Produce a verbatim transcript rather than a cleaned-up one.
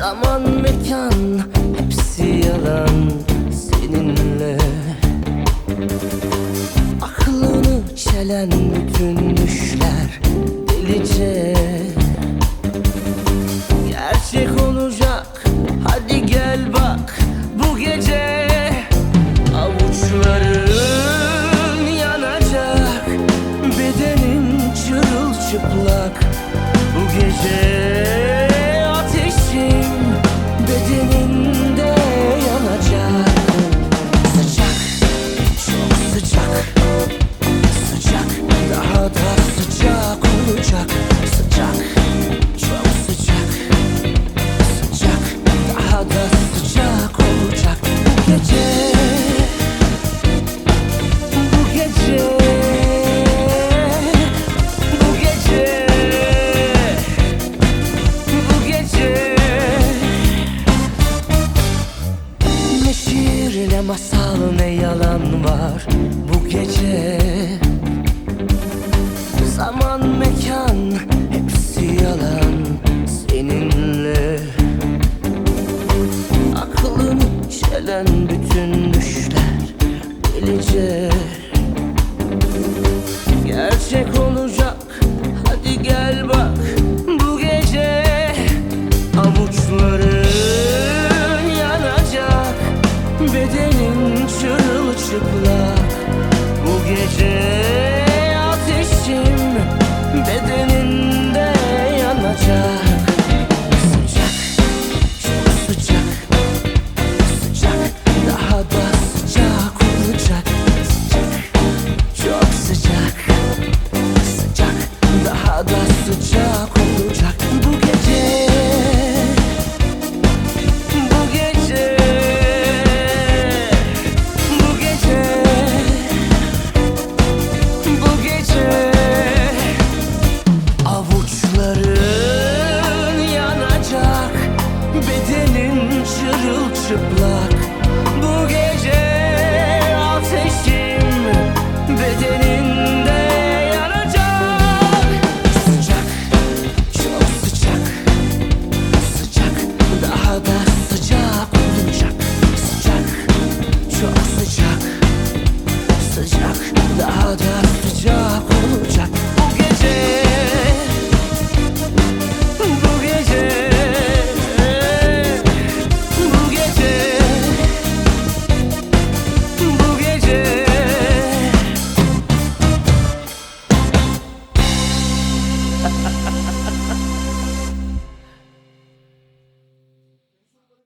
Zaman mekan hepsi yalan seninle. Aklını çelen bütün düşler delice. Gerçek olacak, hadi gel bak bu gece. Avuçların yanacak, bedenin çırılçıplak bu gece. Ateşim bedeninde yanacak. Sıcak, çok sıcak. Sıcak, daha da sıcak olacak. Sıcak, çok sıcak. Sıcak, daha da sıcak olacak bu gece. Bu gece, bu gece, bu gece. Ne şiir ne masal ne yalan var bu gece. Zaman mekan hepsi yalan seninle. Aklını çelen bütün düşler delice. Gerçek olacak, hadi gel bak bu gece. Avuçların yanacak, bedenin çırılçıplak bu gece. Ateşim bedeninde yanacak. Sıcak, çok sıcak. Sıcak, daha da sıcak olacak. Sıcak, çok sıcak. Sıcak, daha da sıcak olacak bu gece. Bu gece, bu gece, bu gece. Avuçların yanacak, bedenin çırılçıplak